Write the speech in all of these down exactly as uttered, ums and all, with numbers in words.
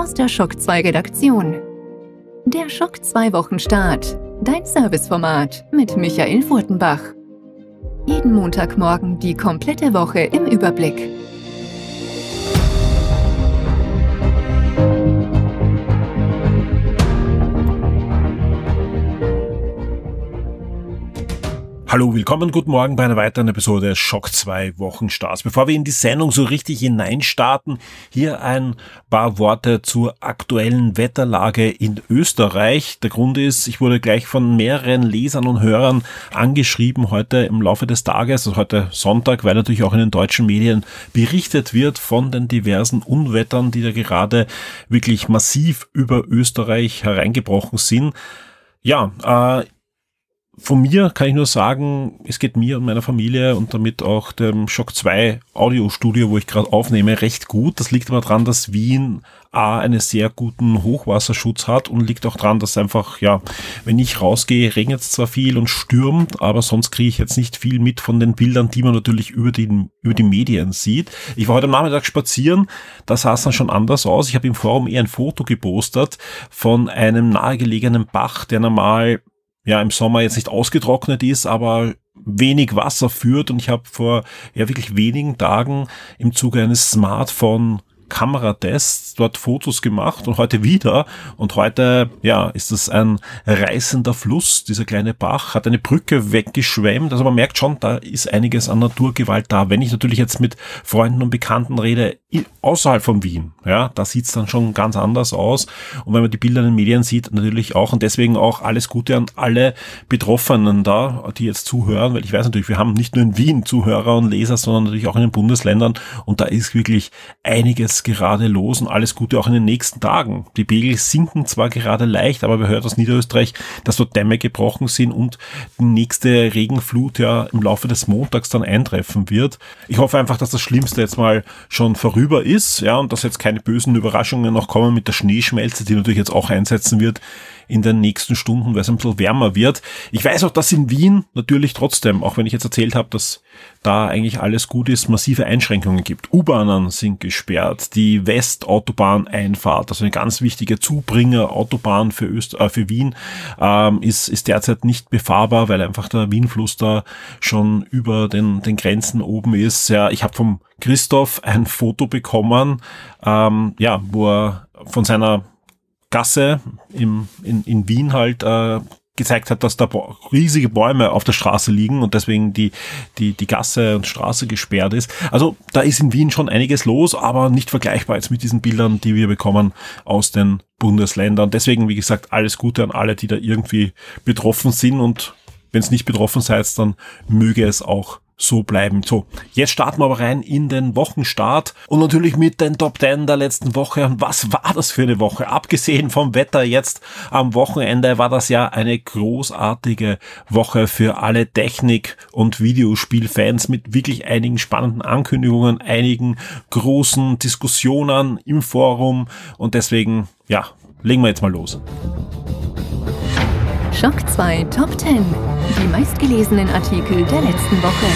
aus der Schock zwei Redaktion. Der Schock zwei Wochenstart, dein Serviceformat mit Michael Furtenbach. Jeden Montagmorgen die komplette Woche im Überblick. Hallo, willkommen, guten Morgen bei einer weiteren Episode des Schock zwei Wochenstarts. Bevor wir in die Sendung so richtig hineinstarten, hier ein paar Worte zur aktuellen Wetterlage in Österreich. Der Grund ist, ich wurde gleich von mehreren Lesern und Hörern angeschrieben heute im Laufe des Tages, also heute Sonntag, weil natürlich auch in den deutschen Medien berichtet wird von den diversen Unwettern, die da gerade wirklich massiv über Österreich hereingebrochen sind. Ja, äh, Von mir kann ich nur sagen, es geht mir und meiner Familie und damit auch dem Schock zwei Audiostudio, wo ich gerade aufnehme, recht gut. Das liegt aber daran, dass Wien A, einen sehr guten Hochwasserschutz hat und liegt auch daran, dass einfach, ja, wenn ich rausgehe, regnet es zwar viel und stürmt, aber sonst kriege ich jetzt nicht viel mit von den Bildern, die man natürlich über die, über die Medien sieht. Ich war heute am Nachmittag spazieren, da sah es dann schon anders aus. Ich habe im Forum eher ein Foto gepostet von einem nahegelegenen Bach, der normal ja im Sommer jetzt nicht ausgetrocknet ist, aber wenig Wasser führt, und ich habe vor ja wirklich wenigen Tagen im Zuge eines Smartphone Kameratests dort Fotos gemacht und heute wieder, und heute ja ist das ein reißender Fluss, dieser kleine Bach hat eine Brücke weggeschwemmt, also man merkt schon, da ist einiges an Naturgewalt da. Wenn ich natürlich jetzt mit Freunden und Bekannten rede, außerhalb von Wien, ja, da sieht's dann schon ganz anders aus, und wenn man die Bilder in den Medien sieht, natürlich auch, und deswegen auch alles Gute an alle Betroffenen da, die jetzt zuhören, weil ich weiß natürlich, wir haben nicht nur in Wien Zuhörer und Leser, sondern natürlich auch in den Bundesländern, und da ist wirklich einiges gerade los, und alles Gute auch in den nächsten Tagen. Die Pegel sinken zwar gerade leicht, aber wir hören aus Niederösterreich, dass dort Dämme gebrochen sind und die nächste Regenflut ja im Laufe des Montags dann eintreffen wird. Ich hoffe einfach, dass das Schlimmste jetzt mal schon vorüber ist, ja, und dass jetzt keine bösen Überraschungen noch kommen mit der Schneeschmelze, die natürlich jetzt auch einsetzen wird in den nächsten Stunden, weil es ein bisschen wärmer wird. Ich weiß auch, dass in Wien natürlich trotzdem, auch wenn ich jetzt erzählt habe, dass da eigentlich alles gut ist, massive Einschränkungen gibt. U-Bahnen sind gesperrt, die Westautobahn-Einfahrt, also eine ganz wichtige Zubringer-Autobahn für Öst äh, für Wien, ähm, ist ist derzeit nicht befahrbar, weil einfach der Wienfluss da schon über den den Grenzen oben ist. Ja, ich habe vom Christoph ein Foto bekommen, ähm, ja, wo er von seiner Gasse im, in, in Wien halt äh, gezeigt hat, dass da riesige Bäume auf der Straße liegen und deswegen die, die, die Gasse und Straße gesperrt ist. Also da ist in Wien schon einiges los, aber nicht vergleichbar jetzt mit diesen Bildern, die wir bekommen aus den Bundesländern. Deswegen, wie gesagt, alles Gute an alle, die da irgendwie betroffen sind, und wenn es nicht betroffen seid, dann möge es auch so bleiben. So, jetzt starten wir aber rein in den Wochenstart und natürlich mit den Top zehn der letzten Woche. Und was war das für eine Woche? Abgesehen vom Wetter jetzt am Wochenende war das ja eine großartige Woche für alle Technik- und Videospielfans mit wirklich einigen spannenden Ankündigungen, einigen großen Diskussionen im Forum, und deswegen, ja, legen wir jetzt mal los. Schock zwei Top zehn. Die meistgelesenen Artikel der letzten Woche.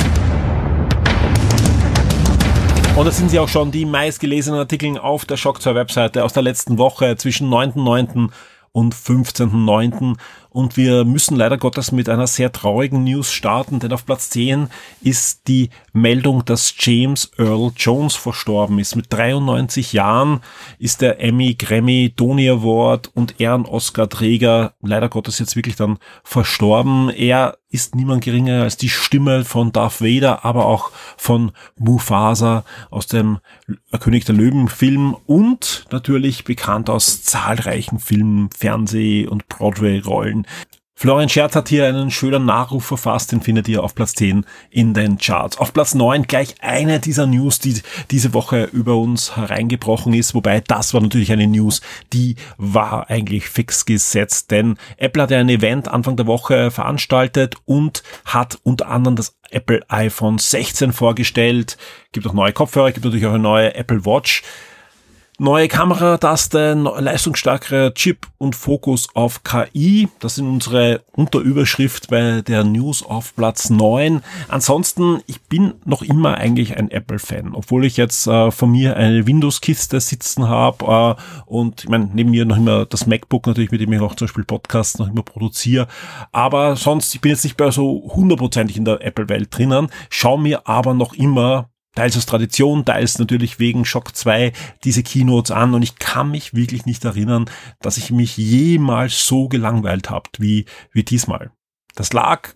Und das sind sie auch schon, die meistgelesenen Artikel auf der Schock zwei Webseite aus der letzten Woche zwischen neunten neunten und fünfzehnten neunten Und wir müssen leider Gottes mit einer sehr traurigen News starten, denn auf Platz zehn ist die Meldung, dass James Earl Jones verstorben ist. Mit dreiundneunzig Jahren ist der Emmy, Grammy, Tony Award und Ehren-Oscar-Träger leider Gottes jetzt wirklich dann verstorben. Er ist niemand geringer als die Stimme von Darth Vader, aber auch von Mufasa aus dem König der Löwen-Film und natürlich bekannt aus zahlreichen Filmen, Fernseh- und Broadway-Rollen. Florian Scherz hat hier einen schönen Nachruf verfasst, den findet ihr auf Platz zehn in den Charts. Auf Platz neun gleich eine dieser News, die diese Woche über uns hereingebrochen ist, wobei das war natürlich eine News, die war eigentlich fix gesetzt, denn Apple hat ja ein Event Anfang der Woche veranstaltet und hat unter anderem das Apple iPhone sechzehn vorgestellt, gibt auch neue Kopfhörer, gibt natürlich auch eine neue Apple Watch. Neue Kamerataste, leistungsstarkerer Chip und Fokus auf K I. Das sind unsere Unterüberschrift bei der News auf Platz neun. Ansonsten, ich bin noch immer eigentlich ein Apple-Fan, obwohl ich jetzt äh, von mir eine Windows-Kiste sitzen habe äh, und ich meine, neben mir noch immer das MacBook natürlich, mit dem ich auch zum Beispiel Podcasts noch immer produziere. Aber sonst, ich bin jetzt nicht mehr so hundertprozentig in der Apple-Welt drinnen, schaue mir aber noch immer teils aus Tradition, teils natürlich wegen Shock zwei diese Keynotes an und ich kann mich wirklich nicht erinnern, dass ich mich jemals so gelangweilt habe wie, wie diesmal. Das lag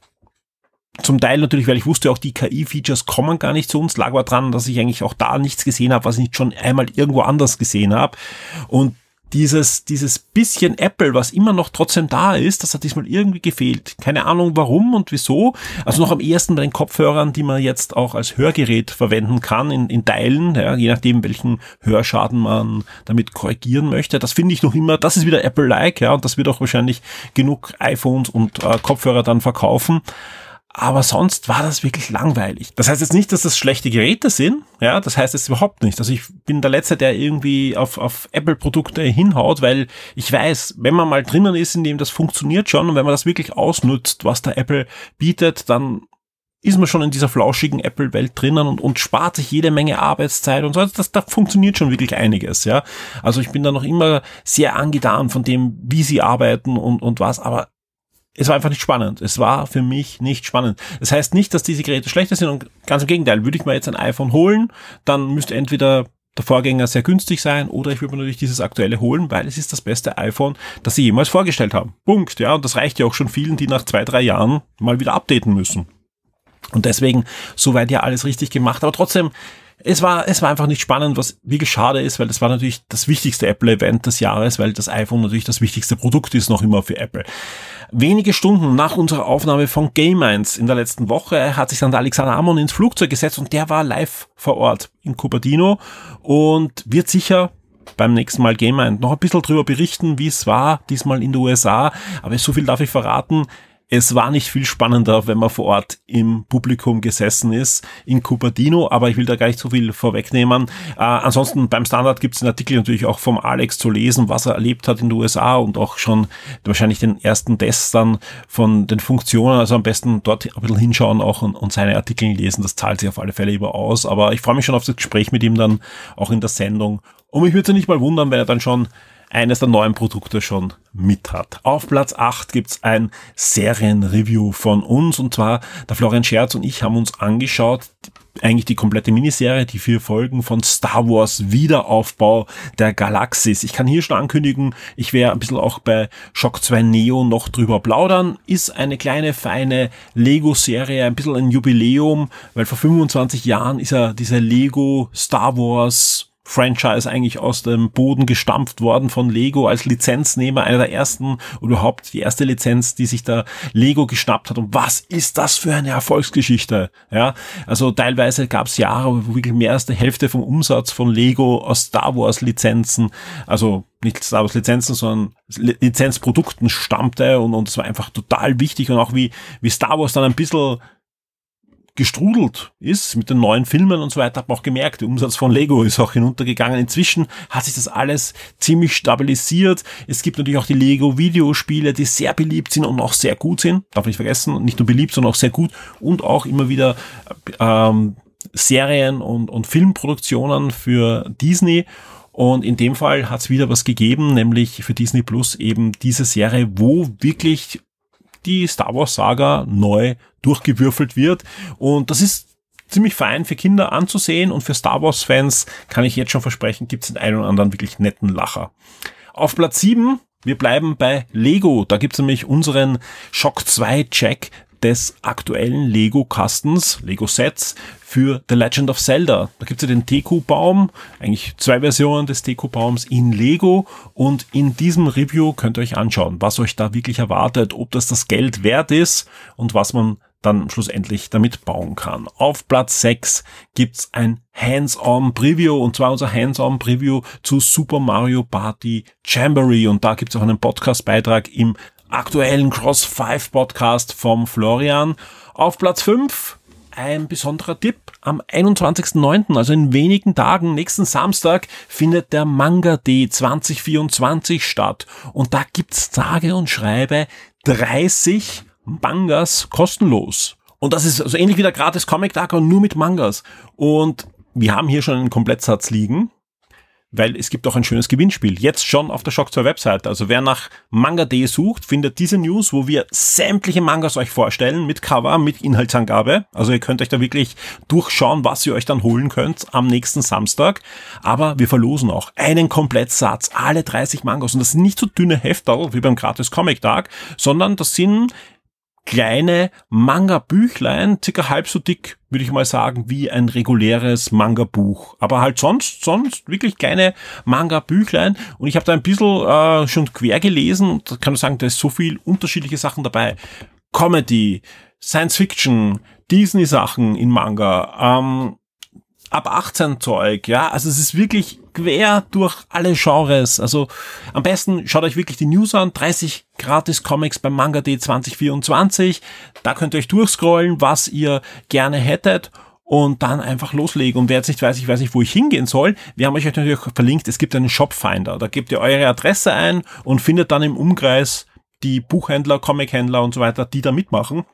zum Teil natürlich, weil ich wusste auch, die K I-Features kommen gar nicht zu uns, lag aber dran, dass ich eigentlich auch da nichts gesehen habe, was ich nicht schon einmal irgendwo anders gesehen habe. Und Dieses, dieses bisschen Apple, was immer noch trotzdem da ist, das hat diesmal irgendwie gefehlt. Keine Ahnung warum und wieso. Also noch am ehesten bei den Kopfhörern, die man jetzt auch als Hörgerät verwenden kann, in, in Teilen, ja, je nachdem, welchen Hörschaden man damit korrigieren möchte. Das finde ich noch immer, das ist wieder Apple-like, ja, und das wird auch wahrscheinlich genug iPhones und äh, Kopfhörer dann verkaufen. Aber sonst war das wirklich langweilig. Das heißt jetzt nicht, dass das schlechte Geräte sind. Ja, das heißt jetzt überhaupt nicht. Also ich bin der Letzte, der irgendwie auf, auf Apple-Produkte hinhaut, weil ich weiß, wenn man mal drinnen ist, in dem das funktioniert schon und wenn man das wirklich ausnutzt, was der Apple bietet, dann ist man schon in dieser flauschigen Apple-Welt drinnen und, und spart sich jede Menge Arbeitszeit und so. Das, da funktioniert schon wirklich einiges, ja. Also ich bin da noch immer sehr angetan von dem, wie sie arbeiten und, und was, aber es war einfach nicht spannend. Es war für mich nicht spannend. Das heißt nicht, dass diese Geräte schlechter sind und ganz im Gegenteil. Würde ich mir jetzt ein iPhone holen, dann müsste entweder der Vorgänger sehr günstig sein oder ich würde mir natürlich dieses aktuelle holen, weil es ist das beste iPhone, das sie jemals vorgestellt haben. Punkt. Ja, und das reicht ja auch schon vielen, die nach zwei, drei Jahren mal wieder updaten müssen. Und deswegen soweit ja alles richtig gemacht. Aber trotzdem, Es war, es war einfach nicht spannend, was wirklich schade ist, weil das war natürlich das wichtigste Apple-Event des Jahres, weil das iPhone natürlich das wichtigste Produkt ist noch immer für Apple. Wenige Stunden nach unserer Aufnahme von Game eins in der letzten Woche hat sich dann der Alexander Amon ins Flugzeug gesetzt und der war live vor Ort in Cupertino und wird sicher beim nächsten Mal Game eins noch ein bisschen drüber berichten, wie es war, diesmal in den U S A. Aber so viel darf ich verraten. Es war nicht viel spannender, wenn man vor Ort im Publikum gesessen ist, in Cupertino, aber ich will da gar nicht so viel vorwegnehmen. Äh, ansonsten beim Standard gibt es einen Artikel natürlich auch vom Alex zu lesen, was er erlebt hat in den U S A und auch schon wahrscheinlich den ersten Tests dann von den Funktionen, also am besten dort ein bisschen hinschauen auch und, und seine Artikel lesen, das zahlt sich auf alle Fälle über aus, aber ich freue mich schon auf das Gespräch mit ihm dann auch in der Sendung und mich würde es nicht mal wundern, wenn er dann schon eines der neuen Produkte schon mit hat. Auf Platz acht gibt's ein Serienreview von uns und zwar der Florian Scherz und ich haben uns angeschaut, eigentlich die komplette Miniserie, die vier Folgen von Star Wars Wiederaufbau der Galaxis. Ich kann hier schon ankündigen, ich werde ein bisschen auch bei Shock zwei Neo noch drüber plaudern. Ist eine kleine, feine Lego-Serie, ein bisschen ein Jubiläum, weil vor fünfundzwanzig Jahren ist ja diese Lego Star Wars Franchise eigentlich aus dem Boden gestampft worden von Lego als Lizenznehmer, einer der ersten oder überhaupt die erste Lizenz, die sich da Lego geschnappt hat. Und was ist das für eine Erfolgsgeschichte? Ja, also teilweise gab es Jahre, wo wirklich mehr als die Hälfte vom Umsatz von Lego aus Star Wars Lizenzen, also nicht Star Wars Lizenzen, sondern Lizenzprodukten stammte und und es war einfach total wichtig und auch wie wie Star Wars dann ein bisschen gestrudelt ist mit den neuen Filmen und so weiter, hat man auch gemerkt, der Umsatz von Lego ist auch hinuntergegangen. Inzwischen hat sich das alles ziemlich stabilisiert. Es gibt natürlich auch die Lego-Videospiele, die sehr beliebt sind und auch sehr gut sind. Darf nicht vergessen, nicht nur beliebt, sondern auch sehr gut und auch immer wieder ähm, Serien und, und Filmproduktionen für Disney. Und in dem Fall hat es wieder was gegeben, nämlich für Disney Plus eben diese Serie, wo wirklich die Star Wars Saga neu durchgewürfelt wird und das ist ziemlich fein für Kinder anzusehen und für Star Wars Fans kann ich jetzt schon versprechen, gibt es den einen oder anderen wirklich netten Lacher. Auf Platz sieben, wir bleiben bei Lego, da gibt es nämlich unseren Shock zwei Check des aktuellen Lego-Kastens, Lego-Sets für The Legend of Zelda. Da gibt es ja den Deku-Baum, eigentlich zwei Versionen des Deku-Baums in Lego und in diesem Review könnt ihr euch anschauen, was euch da wirklich erwartet, ob das das Geld wert ist und was man dann schlussendlich damit bauen kann. Auf Platz sechs gibt's ein Hands-on-Preview und zwar unser Hands-on-Preview zu Super Mario Party Jamboree und da gibt's auch einen Podcast-Beitrag im aktuellen Cross fünf Podcast vom Florian. Auf Platz fünf ein besonderer Tipp. Am einundzwanzigsten neunten, also in wenigen Tagen, nächsten Samstag, findet der Manga Day zwanzig vierundzwanzig statt. Und da gibt's sage und schreibe dreißig Mangas kostenlos. Und das ist also ähnlich wie der gratis Comic-Tag, aber nur mit Mangas. Und wir haben hier schon einen Komplettsatz liegen, weil es gibt auch ein schönes Gewinnspiel. Jetzt schon auf der Shock zwei Webseite. Also wer nach Manga Day sucht, findet diese News, wo wir sämtliche Mangas euch vorstellen, mit Cover, mit Inhaltsangabe. Also ihr könnt euch da wirklich durchschauen, was ihr euch dann holen könnt am nächsten Samstag. Aber wir verlosen auch einen Komplettsatz, alle dreißig Mangas. Und das sind nicht so dünne Hefterl wie beim gratis Comic-Tag, sondern das sind kleine Manga-Büchlein, circa halb so dick, würde ich mal sagen, wie ein reguläres Manga-Buch. Aber halt sonst, sonst wirklich kleine Manga-Büchlein. Und ich habe da ein bisschen äh, schon quer gelesen und da kann ich sagen, da ist so viel unterschiedliche Sachen dabei. Comedy, Science-Fiction, Disney-Sachen in Manga, ähm, ab achtzehn Zeug, ja, also es ist wirklich quer durch alle Genres. Also am besten schaut euch wirklich die News an, dreißig gratis Comics beim Manga Day zwanzig vierundzwanzig, da könnt ihr euch durchscrollen, was ihr gerne hättet und dann einfach loslegen. Und wer jetzt nicht weiß, ich weiß nicht, wo ich hingehen soll, wir haben euch natürlich verlinkt, es gibt einen Shopfinder, da gebt ihr eure Adresse ein und findet dann im Umkreis die Buchhändler, Comichändler und so weiter, die da mitmachen.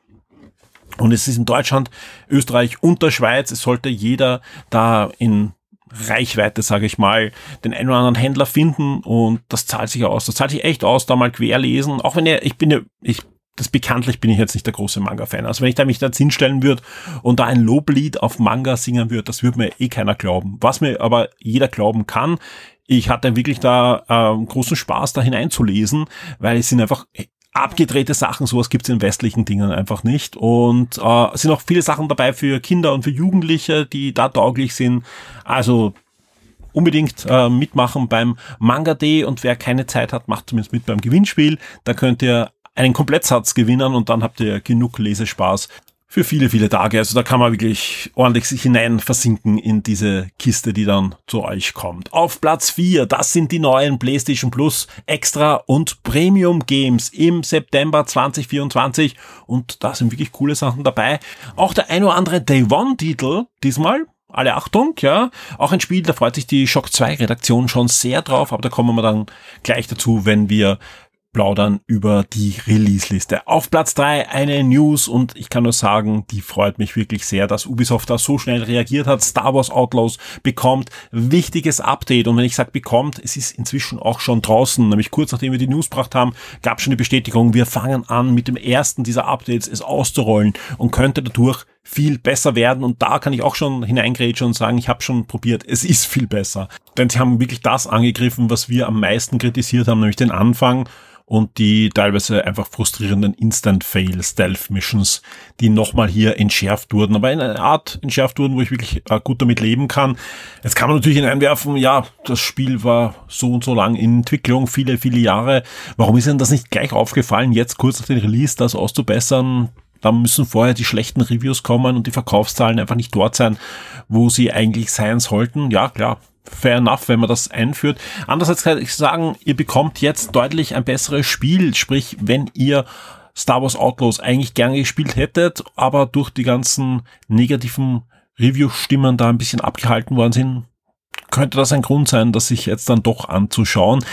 Und es ist in Deutschland, Österreich und der Schweiz. Es sollte jeder da in Reichweite, sage ich mal, den einen oder anderen Händler finden und das zahlt sich aus. Das zahlt sich echt aus, da mal querlesen. Auch wenn ihr, ich bin ja, ich, das bekanntlich bin ich jetzt nicht der große Manga-Fan. Also wenn ich da mich da jetzt hinstellen würde und da ein Loblied auf Manga singen würde, das würde mir eh keiner glauben. Was mir aber jeder glauben kann, ich hatte wirklich da äh, großen Spaß, da hineinzulesen, weil es sind einfach abgedrehte Sachen, sowas gibt's in westlichen Dingen einfach nicht. Und äh, es sind auch viele Sachen dabei für Kinder und für Jugendliche, die da tauglich sind. Also unbedingt äh, mitmachen beim Manga Day und wer keine Zeit hat, macht zumindest mit beim Gewinnspiel. Da könnt ihr einen Komplettsatz gewinnen und dann habt ihr genug Lesespaß für viele, viele Tage. Also da kann man wirklich ordentlich sich hinein versinken in diese Kiste, die dann zu euch kommt. Auf Platz vier, das sind die neuen PlayStation Plus Extra und Premium Games im September zwanzig vierundzwanzig und da sind wirklich coole Sachen dabei. Auch der ein oder andere Day One Titel diesmal. Alle Achtung, ja. Auch ein Spiel, da freut sich die Shock zwei Redaktion schon sehr drauf, aber da kommen wir dann gleich dazu, wenn wir plaudern über die Release-Liste. Auf Platz drei eine News und ich kann nur sagen, die freut mich wirklich sehr, dass Ubisoft da so schnell reagiert hat. Star Wars Outlaws bekommt wichtiges Update und wenn ich sage bekommt, es ist inzwischen auch schon draußen, nämlich kurz nachdem wir die News gebracht haben, gab es schon die Bestätigung, wir fangen an mit dem ersten dieser Updates es auszurollen und könnte dadurch viel besser werden und da kann ich auch schon hineingrätschen und sagen, ich habe schon probiert, es ist viel besser. Denn sie haben wirklich das angegriffen, was wir am meisten kritisiert haben, nämlich den Anfang und die teilweise einfach frustrierenden Instant-Fail-Stealth-Missions, die nochmal hier entschärft wurden, aber in einer Art entschärft wurden, wo ich wirklich äh, gut damit leben kann. Jetzt kann man natürlich hineinwerfen, ja, das Spiel war so und so lang in Entwicklung, viele, viele Jahre. Warum ist denn das nicht gleich aufgefallen, jetzt kurz nach dem Release das auszubessern? Da müssen vorher die schlechten Reviews kommen und die Verkaufszahlen einfach nicht dort sein, wo sie eigentlich sein sollten. Ja, klar. Fair enough, wenn man das einführt. Andererseits kann ich sagen, ihr bekommt jetzt deutlich ein besseres Spiel, sprich, wenn ihr Star Wars Outlaws eigentlich gerne gespielt hättet, aber durch die ganzen negativen Review-Stimmen da ein bisschen abgehalten worden sind, könnte das ein Grund sein, das sich jetzt dann doch anzuschauen.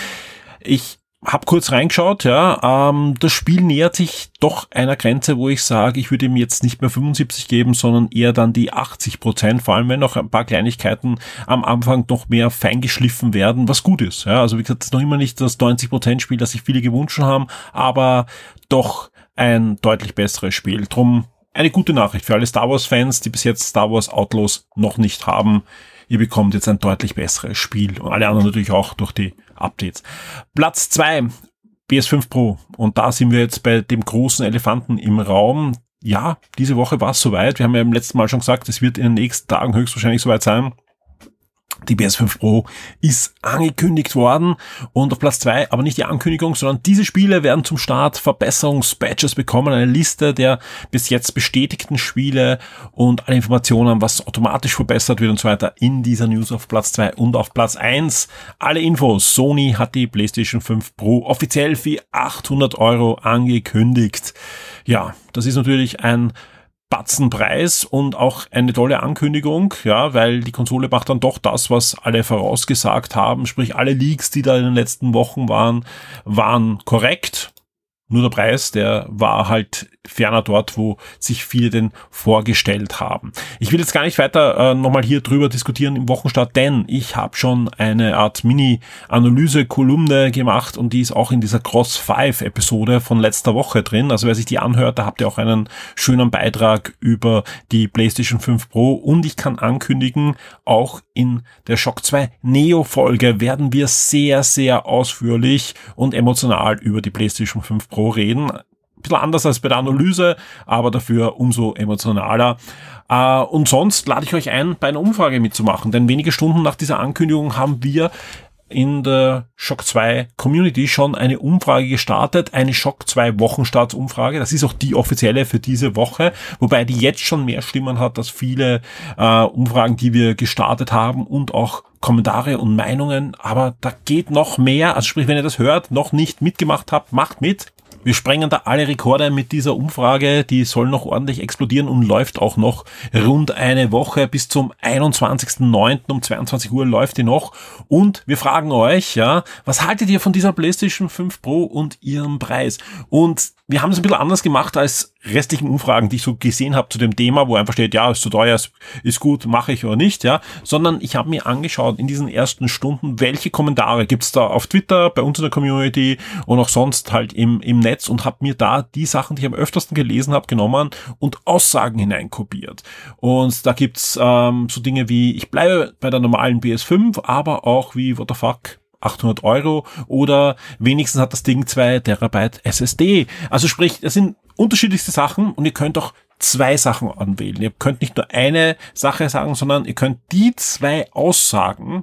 Ich hab kurz reingeschaut, ja, ähm, das Spiel nähert sich doch einer Grenze, wo ich sage, ich würde ihm jetzt nicht mehr fünfundsiebzig geben, sondern eher dann die achtzig Prozent, vor allem wenn noch ein paar Kleinigkeiten am Anfang noch mehr feingeschliffen werden, was gut ist, ja, also wie gesagt, das ist noch immer nicht das neunzig Prozent Spiel, das sich viele gewünscht haben, aber doch ein deutlich besseres Spiel, drum eine gute Nachricht für alle Star Wars Fans, die bis jetzt Star Wars Outlaws noch nicht haben. Ihr bekommt jetzt ein deutlich besseres Spiel und alle anderen natürlich auch durch die Updates. Platz zwei, P S fünf Pro. Und da sind wir jetzt bei dem großen Elefanten im Raum. Ja, diese Woche war es soweit. Wir haben ja im letzten Mal schon gesagt, es wird in den nächsten Tagen höchstwahrscheinlich soweit sein. Die P S fünf Pro ist angekündigt worden und auf Platz zwei, aber nicht die Ankündigung, sondern diese Spiele werden zum Start Verbesserungspatches bekommen, eine Liste der bis jetzt bestätigten Spiele und alle Informationen, was automatisch verbessert wird und so weiter in dieser News auf Platz zwei und auf Platz eins. Alle Infos, Sony hat die PlayStation fünf Pro offiziell für achthundert Euro angekündigt. Ja, das ist natürlich ein Batzenpreis und auch eine tolle Ankündigung, ja, weil die Konsole macht dann doch das, was alle vorausgesagt haben, sprich alle Leaks, die da in den letzten Wochen waren, waren korrekt. Nur der Preis, der war halt ferner dort, wo sich viele den vorgestellt haben. Ich will jetzt gar nicht weiter äh, nochmal hier drüber diskutieren im Wochenstart, denn ich habe schon eine Art Mini-Analyse-Kolumne gemacht und die ist auch in dieser Cross fünf Episode von letzter Woche drin. Also wer sich die anhört, da habt ihr auch einen schönen Beitrag über die PlayStation fünf Pro und ich kann ankündigen, auch in der Shock zwei Neo-Folge werden wir sehr, sehr ausführlich und emotional über die PlayStation fünf Pro reden. Ein bisschen anders als bei der Analyse, aber dafür umso emotionaler. Äh, und sonst lade ich euch ein, bei einer Umfrage mitzumachen, denn wenige Stunden nach dieser Ankündigung haben wir in der Shock zwei Community schon eine Umfrage gestartet, eine Shock zwei Wochenstartsumfrage. Das ist auch die offizielle für diese Woche, wobei die jetzt schon mehr Stimmen hat als viele äh, Umfragen, die wir gestartet haben und auch Kommentare und Meinungen. Aber da geht noch mehr. Also sprich, wenn ihr das hört, noch nicht mitgemacht habt, macht mit. Wir sprengen da alle Rekorde mit dieser Umfrage, die soll noch ordentlich explodieren und läuft auch noch rund eine Woche bis zum einundzwanzigsten neunten um zweiundzwanzig Uhr läuft die noch und wir fragen euch, ja, was haltet ihr von dieser PlayStation fünf Pro und ihrem Preis? Und wir haben es ein bisschen anders gemacht als restlichen Umfragen, die ich so gesehen habe zu dem Thema, wo einfach steht, ja, ist zu teuer, ist, ist gut, mache ich oder nicht, ja, sondern ich habe mir angeschaut in diesen ersten Stunden, welche Kommentare gibt's da auf Twitter, bei uns in der Community und auch sonst halt im, im Netz und habe mir da die Sachen, die ich am öftersten gelesen habe, genommen und Aussagen hineinkopiert. Und da gibt's ähm, so Dinge wie, ich bleibe bei der normalen P S fünf, aber auch wie, what the fuck, achthundert Euro oder wenigstens hat das Ding zwei Terabyte S S D. Also sprich, das sind unterschiedlichste Sachen und ihr könnt auch zwei Sachen anwählen. Ihr könnt nicht nur eine Sache sagen, sondern ihr könnt die zwei Aussagen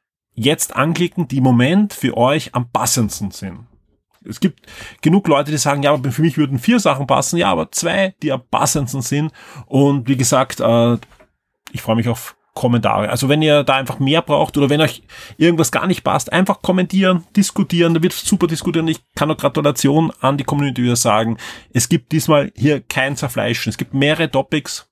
jetzt anklicken, die im Moment für euch am passendsten sind. Es gibt genug Leute, die sagen, ja, aber für mich würden vier Sachen passen, ja, aber zwei, die am passendsten sind. Und wie gesagt, äh, ich freue mich auf Kommentare. Also wenn ihr da einfach mehr braucht oder wenn euch irgendwas gar nicht passt, einfach kommentieren, diskutieren, da wird super diskutieren. Ich kann noch Gratulation an die Community wieder sagen. Es gibt diesmal hier kein Zerfleischen. Es gibt mehrere Topics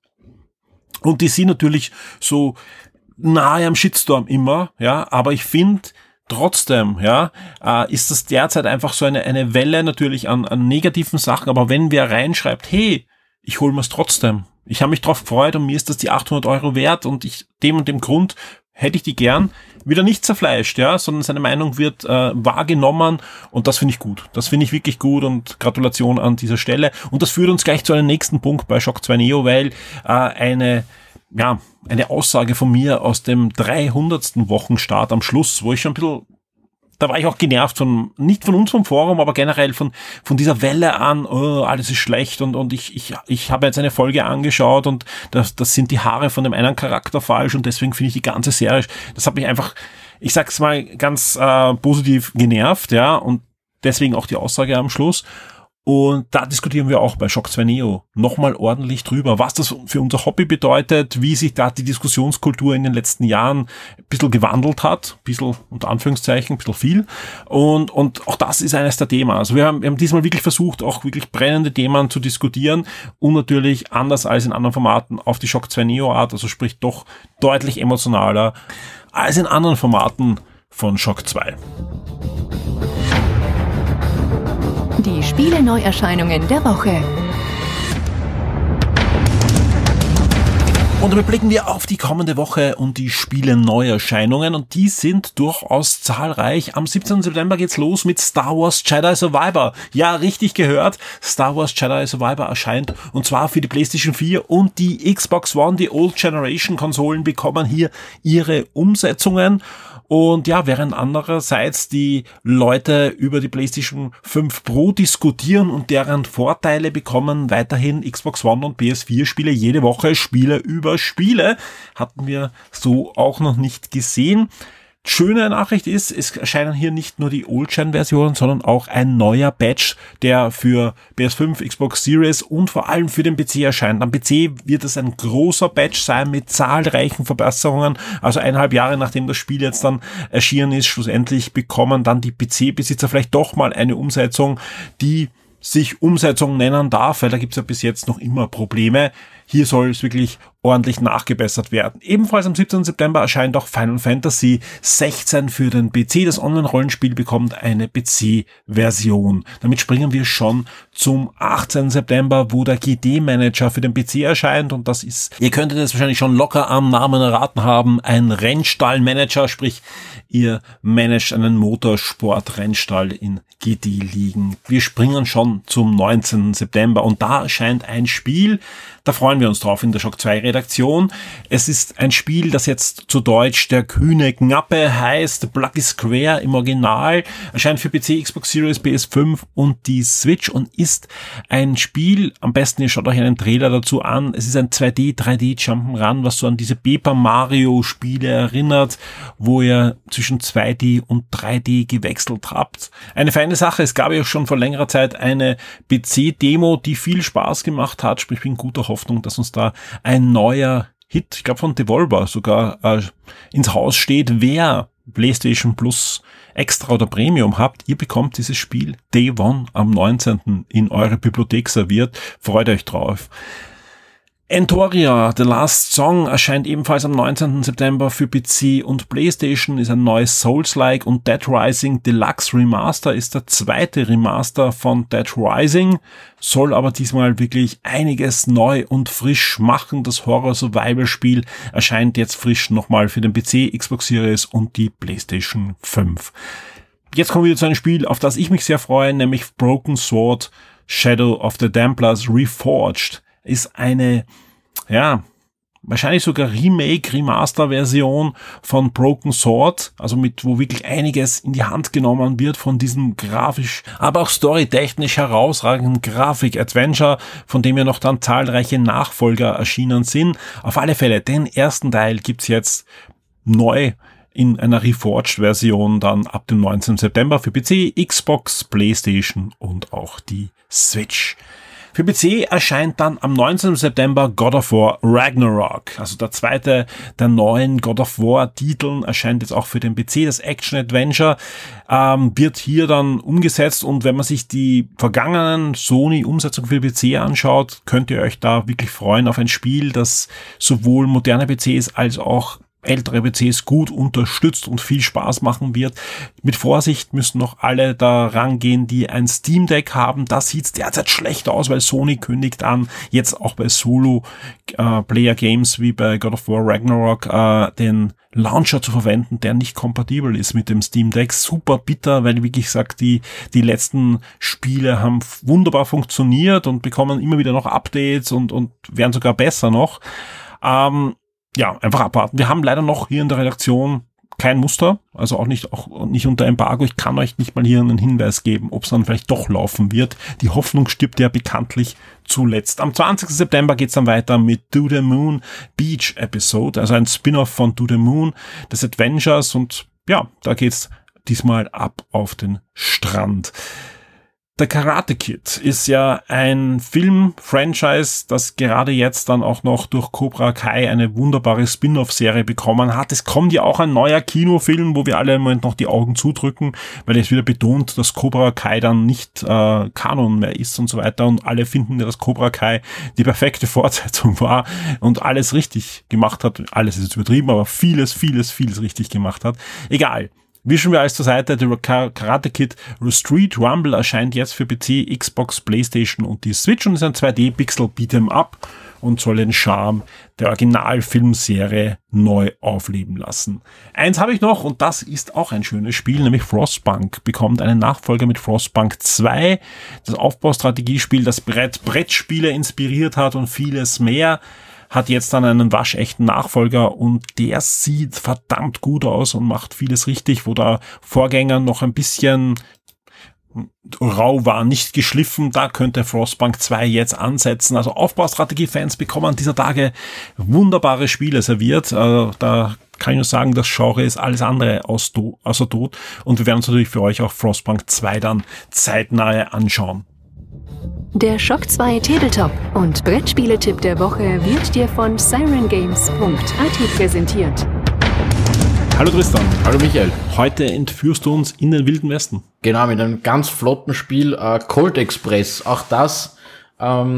und die sind natürlich so nahe am Shitstorm immer, ja, aber ich finde trotzdem, ja, äh, ist das derzeit einfach so eine, eine Welle natürlich an, an negativen Sachen, aber wenn wer reinschreibt, hey, ich hol mir's trotzdem, ich habe mich drauf gefreut und mir ist das die achthundert Euro wert und ich dem und dem Grund hätte ich die gern, wieder nicht zerfleischt, ja, sondern seine Meinung wird äh, wahrgenommen und das finde ich gut. Das finde ich wirklich gut und Gratulation an dieser Stelle. Und das führt uns gleich zu einem nächsten Punkt bei Shock zwei Neo, weil äh, eine ja eine Aussage von mir aus dem dreihundertsten Wochenstart am Schluss, wo ich schon ein bisschen, da war ich auch genervt von, nicht von uns vom Forum, aber generell von von dieser Welle an, oh, alles ist schlecht und und ich ich ich habe jetzt eine Folge angeschaut und das das sind die Haare von dem einen Charakter falsch und deswegen finde ich die ganze Serie, das hat mich einfach, ich sag's mal ganz äh, positiv genervt, ja, und deswegen auch die Aussage am Schluss. Und da diskutieren wir auch bei Shock zwei Neo nochmal ordentlich drüber, was das für unser Hobby bedeutet, wie sich da die Diskussionskultur in den letzten Jahren ein bisschen gewandelt hat, ein bisschen unter Anführungszeichen, ein bisschen viel. Und und auch das ist eines der Themen. Also wir haben, wir haben diesmal wirklich versucht, auch wirklich brennende Themen zu diskutieren und natürlich anders als in anderen Formaten auf die Shock zwei Neo Art, also sprich doch deutlich emotionaler als in anderen Formaten von Shock zwei. Die Spiele-Neuerscheinungen der Woche. Und damit blicken wir auf die kommende Woche und die Spiele-Neuerscheinungen und die sind durchaus zahlreich. Am siebzehnten September geht's los mit Star Wars Jedi Survivor. Ja, richtig gehört, Star Wars Jedi Survivor erscheint und zwar für die PlayStation vier und die Xbox One. Die Old Generation Konsolen bekommen hier ihre Umsetzungen. Und ja, während andererseits die Leute über die PlayStation fünf Pro diskutieren und deren Vorteile bekommen, weiterhin Xbox One und P S vier Spiele jede Woche, Spiele über Spiele, hatten wir so auch noch nicht gesehen. Schöne Nachricht ist, es erscheinen hier nicht nur die Old-Gen-Versionen, sondern auch ein neuer Patch, der für P S fünf, Xbox Series und vor allem für den P C erscheint. Am P C wird es ein großer Patch sein mit zahlreichen Verbesserungen. Also eineinhalb Jahre nachdem das Spiel jetzt dann erschienen ist, schlussendlich bekommen dann die P C-Besitzer vielleicht doch mal eine Umsetzung, die sich Umsetzung nennen darf, weil da gibt's ja bis jetzt noch immer Probleme. hier soll es wirklich ordentlich nachgebessert werden. Ebenfalls am siebzehnten September erscheint auch Final Fantasy sechzehn für den P C. Das Online-Rollenspiel bekommt eine P C-Version. Damit springen wir schon zum achtzehnten September, wo der G D-Manager für den P C erscheint, und das ist, ihr könntet es wahrscheinlich schon locker am Namen erraten haben, ein Rennstall-Manager, sprich ihr managt einen Motorsport-Rennstall in G D-Ligen. Wir springen schon zum neunzehnten September und da erscheint ein Spiel, da freuen wir uns drauf in der Shock zwei Redaktion. Es ist ein Spiel, das jetzt zu Deutsch der kühne Knappe heißt, Bloody Square im Original, erscheint für P C, Xbox Series, P S fünf und die Switch und ist ein Spiel, am besten ihr schaut euch einen Trailer dazu an, es ist ein zwei D, drei D Jump'n'Run, was so an diese Paper Mario Spiele erinnert, wo ihr zwischen zwei D und drei D gewechselt habt. Eine feine Sache, es gab ja schon vor längerer Zeit eine P C-Demo, die viel Spaß gemacht hat, sprich ich bin guter Hoffnung, dass uns da ein neuer Hit, ich glaube von Devolver sogar, äh, ins Haus steht. Wer PlayStation Plus Extra oder Premium habt, ihr bekommt dieses Spiel Day One am neunzehnten in eure Bibliothek serviert. Freut euch drauf. Entoria, The Last Song, erscheint ebenfalls am neunzehnten September für P C und PlayStation, ist ein neues Souls-like, und Dead Rising Deluxe Remaster ist der zweite Remaster von Dead Rising, soll aber diesmal wirklich einiges neu und frisch machen. Das Horror-Survival-Spiel erscheint jetzt frisch nochmal für den P C, Xbox Series und die PlayStation fünf. Jetzt kommen wir zu einem Spiel, auf das ich mich sehr freue, nämlich Broken Sword Shadow of the Templars Reforged. Ist eine, ja, wahrscheinlich sogar Remake, Remaster-Version von Broken Sword, also mit, wo wirklich einiges in die Hand genommen wird von diesem grafisch, aber auch storytechnisch herausragenden Grafik-Adventure, von dem ja noch dann zahlreiche Nachfolger erschienen sind. Auf alle Fälle, den ersten Teil gibt's jetzt neu in einer Reforged-Version dann ab dem neunzehnten September für P C, Xbox, PlayStation und auch die Switch. Für P C erscheint dann am neunzehnten September God of War Ragnarok, also der zweite der neuen God of War Titeln erscheint jetzt auch für den P C. Das Action-Adventure ähm, wird hier dann umgesetzt, und wenn man sich die vergangenen Sony-Umsetzungen für P C anschaut, könnt ihr euch da wirklich freuen auf ein Spiel, das sowohl moderne P Cs als auch ältere P Cs gut unterstützt und viel Spaß machen wird. Mit Vorsicht müssen noch alle da rangehen, die ein Steam Deck haben. Da sieht's derzeit schlecht aus, weil Sony kündigt an, jetzt auch bei Solo-Player-Games wie bei God of War Ragnarok äh, den Launcher zu verwenden, der nicht kompatibel ist mit dem Steam Deck. Super bitter, weil, wie gesagt, die die letzten Spiele haben wunderbar funktioniert und bekommen immer wieder noch Updates und und werden sogar besser noch. Ähm, Ja, einfach abwarten. Wir haben leider noch hier in der Redaktion kein Muster, also auch nicht auch nicht unter Embargo. Ich kann euch nicht mal hier einen Hinweis geben, ob es dann vielleicht doch laufen wird. Die Hoffnung stirbt ja bekanntlich zuletzt. Am zwanzigsten September geht's dann weiter mit Do the Moon Beach Episode, also ein Spin-off von Do the Moon des Adventures, und ja, da geht's diesmal ab auf den Strand. Der Karate Kid ist ja ein Film-Franchise, das gerade jetzt dann auch noch durch Cobra Kai eine wunderbare Spin-off-Serie bekommen hat. Es kommt ja auch ein neuer Kinofilm, wo wir alle im Moment noch die Augen zudrücken, weil es wieder betont, dass Cobra Kai dann nicht äh, Kanon mehr ist und so weiter. Und alle finden ja, dass Cobra Kai die perfekte Fortsetzung war und alles richtig gemacht hat. Alles ist jetzt übertrieben, aber vieles, vieles, vieles richtig gemacht hat. Egal. Wischen wir alles zur Seite. The Karate Kid Street Rumble erscheint jetzt für P C, Xbox, PlayStation und die Switch und ist ein zwei D Pixel Beat'em Up und soll den Charme der Originalfilmserie neu aufleben lassen. Eins habe ich noch, und das ist auch ein schönes Spiel, nämlich Frostpunk bekommt einen Nachfolger mit Frostpunk zwei. Das Aufbaustrategiespiel, das Brett Brettspiele inspiriert hat und vieles mehr, hat jetzt dann einen waschechten Nachfolger, und der sieht verdammt gut aus und macht vieles richtig, wo der Vorgänger noch ein bisschen rau war, nicht geschliffen. Da könnte Frostpunk zwei jetzt ansetzen. Also Aufbaustrategie-Fans bekommen dieser Tage wunderbare Spiele serviert. Äh, da kann ich nur sagen, das Genre ist alles andere aus do- außer tot, und wir werden uns natürlich für euch auch Frostpunk zwei dann zeitnah anschauen. Der Shock zwei Tabletop und Brettspiele-Tipp der Woche wird dir von siren games punkt a t präsentiert. Hallo Tristan. Hallo Michael. Heute entführst du uns in den Wilden Westen. Genau, mit einem ganz flotten Spiel, äh, Colt Express. Auch das ähm,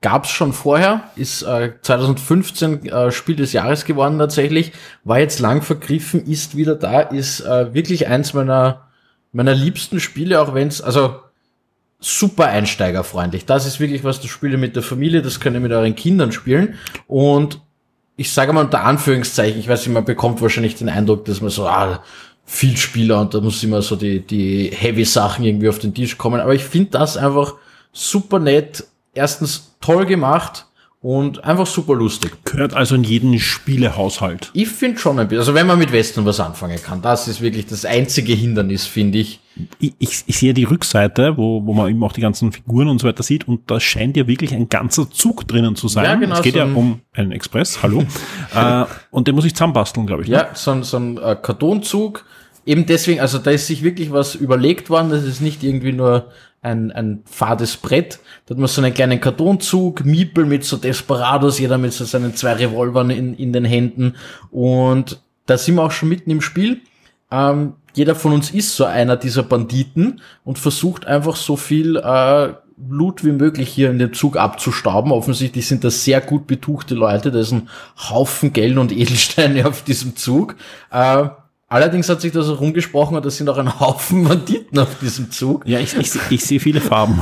gab's schon vorher, ist äh, zwanzig fünfzehn äh, Spiel des Jahres geworden tatsächlich, war jetzt lang vergriffen, ist wieder da, ist äh, wirklich eins meiner meiner liebsten Spiele, auch wenn's, also super einsteigerfreundlich. Das ist wirklich was, das spiele mit der Familie, das könnt ihr mit euren Kindern spielen. Und ich sage mal unter Anführungszeichen, ich weiß nicht, man bekommt wahrscheinlich den Eindruck, dass man so, ah, viel Spieler und da muss immer so die die Heavy Sachen irgendwie auf den Tisch kommen. Aber ich finde das einfach super nett. Erstens toll gemacht und einfach super lustig. Gehört also in jeden Spielehaushalt. Ich finde schon ein bisschen, also wenn man mit Western was anfangen kann, das ist wirklich das einzige Hindernis, finde ich. Ich, ich, ich sehe die Rückseite, wo, wo man eben auch die ganzen Figuren und so weiter sieht und da scheint ja wirklich ein ganzer Zug drinnen zu sein. Ja, genau, es geht so ja ein um einen Express, hallo. äh, und den muss ich zusammenbasteln, glaube ich. Ne? Ja, so ein, so ein äh, Kartonzug. Eben deswegen, also da ist sich wirklich was überlegt worden, das ist nicht irgendwie nur ein, ein fades Brett. Da hat man so einen kleinen Kartonzug, Miepel mit so Desperados, jeder mit so seinen zwei Revolvern in, in den Händen. Und da sind wir auch schon mitten im Spiel. Ähm, jeder von uns ist so einer dieser Banditen und versucht einfach so viel äh, Loot wie möglich hier in dem Zug abzustauben. Offensichtlich sind das sehr gut betuchte Leute. Da ist ein Haufen Geld und Edelsteine auf diesem Zug. Äh, Allerdings hat sich das auch rumgesprochen und es sind auch ein Haufen Banditen auf diesem Zug. Ja, ich, ich, ich sehe viele Farben.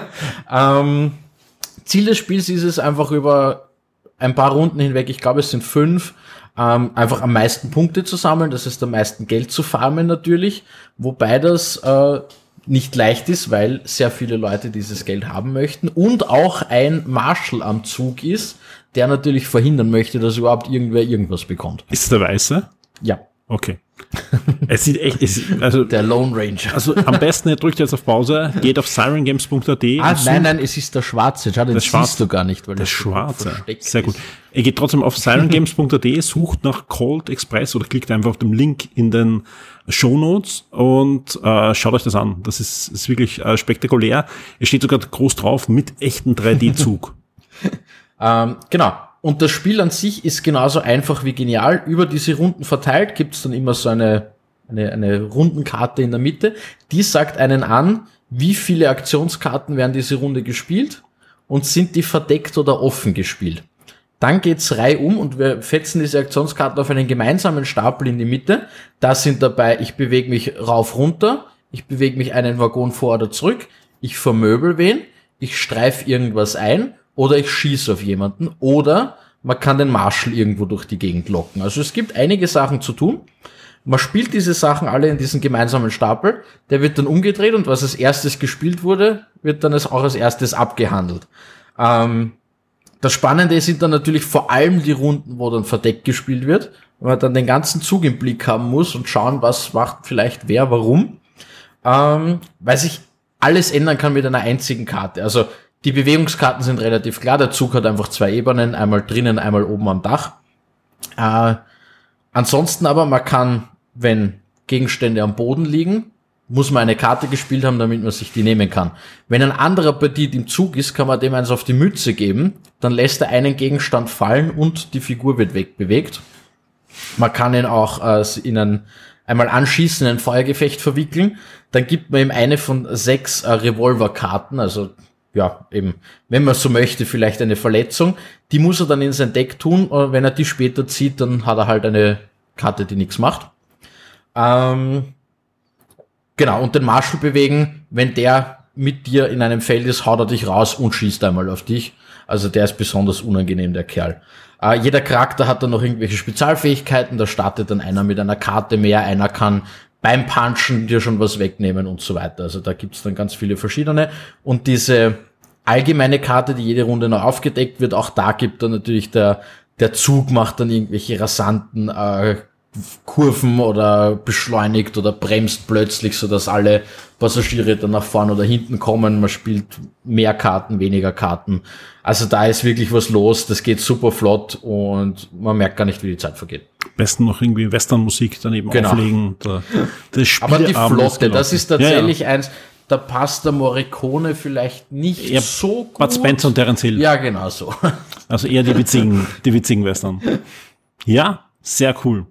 ähm, Ziel des Spiels ist es einfach über ein paar Runden hinweg, ich glaube es sind fünf, ähm, einfach am meisten Punkte zu sammeln, das heißt am meisten Geld zu farmen natürlich, wobei das äh, nicht leicht ist, weil sehr viele Leute dieses Geld haben möchten und auch ein Marshal am Zug ist, der natürlich verhindern möchte, dass überhaupt irgendwer irgendwas bekommt. Ist der Weiße? Ja. Okay. Es sieht echt, es, also der Lone Ranger. Also am besten, ihr drückt jetzt auf Pause, geht auf siren games punkt a t. Ah, nein, nein, es ist der Schwarze. Schau, den siehst du gar nicht, weil der das Schwarze. Sehr gut. Ihr geht trotzdem auf siren games punkt a t, sucht nach Colt Express oder klickt einfach auf den Link in den Shownotes und äh, schaut euch das an. Das ist, ist wirklich äh, spektakulär. Es steht sogar groß drauf mit echten drei D-Zug. ähm, genau. Und das Spiel an sich ist genauso einfach wie genial. Über diese Runden verteilt gibt es dann immer so eine, eine, eine Rundenkarte in der Mitte. Die sagt einen an, wie viele Aktionskarten werden diese Runde gespielt und sind die verdeckt oder offen gespielt. Dann geht's reihum und wir fetzen diese Aktionskarten auf einen gemeinsamen Stapel in die Mitte. Da sind dabei, ich bewege mich rauf runter, ich bewege mich einen Waggon vor oder zurück, ich vermöbel wen, ich streife irgendwas ein, oder ich schieße auf jemanden, oder man kann den Marshal irgendwo durch die Gegend locken. Also es gibt einige Sachen zu tun. Man spielt diese Sachen alle in diesen gemeinsamen Stapel, der wird dann umgedreht und was als erstes gespielt wurde, wird dann auch als erstes abgehandelt. Ähm, das Spannende sind dann natürlich vor allem die Runden, wo dann verdeckt gespielt wird, weil man dann den ganzen Zug im Blick haben muss und schauen, was macht vielleicht wer, warum. Ähm, weil sich alles ändern kann mit einer einzigen Karte. Also die Bewegungskarten sind relativ klar. Der Zug hat einfach zwei Ebenen, einmal drinnen, einmal oben am Dach. Äh, ansonsten aber, man kann, wenn Gegenstände am Boden liegen, muss man eine Karte gespielt haben, damit man sich die nehmen kann. Wenn ein anderer Bandit im Zug ist, kann man dem eins auf die Mütze geben, dann lässt er einen Gegenstand fallen und die Figur wird wegbewegt. Man kann ihn auch äh, in ein einmal anschießen, in ein Feuergefecht verwickeln. Dann gibt man ihm eine von sechs äh, Revolverkarten, also ja, eben, wenn man so möchte, vielleicht eine Verletzung. Die muss er dann in sein Deck tun. Und wenn er die später zieht, dann hat er halt eine Karte, die nichts macht. Ähm, genau, und den Marshal bewegen, wenn der mit dir in einem Feld ist, haut er dich raus und schießt einmal auf dich. Also der ist besonders unangenehm, der Kerl. Äh, jeder Charakter hat dann noch irgendwelche Spezialfähigkeiten. Da startet dann einer mit einer Karte mehr, einer kann beim Punchen dir schon was wegnehmen und so weiter. Also da gibt's dann ganz viele verschiedene. Und diese allgemeine Karte, die jede Runde noch aufgedeckt wird, auch da gibt dann natürlich der der Zug macht dann irgendwelche rasanten äh, Kurven oder beschleunigt oder bremst plötzlich, sodass alle Passagiere dann nach vorne oder hinten kommen. Man spielt mehr Karten, weniger Karten. Also da ist wirklich was los. Das geht super flott und man merkt gar nicht, wie die Zeit vergeht. Besten noch irgendwie Westernmusik daneben genau. auflegen. Da, das Aber die Flotte, das ist tatsächlich ja, ja. eins, da passt der Morricone vielleicht nicht ja, so gut. Bud Spencer und Terence Hill. Ja, genau so. Also eher die witzigen, die witzigen Western. Ja, sehr cool.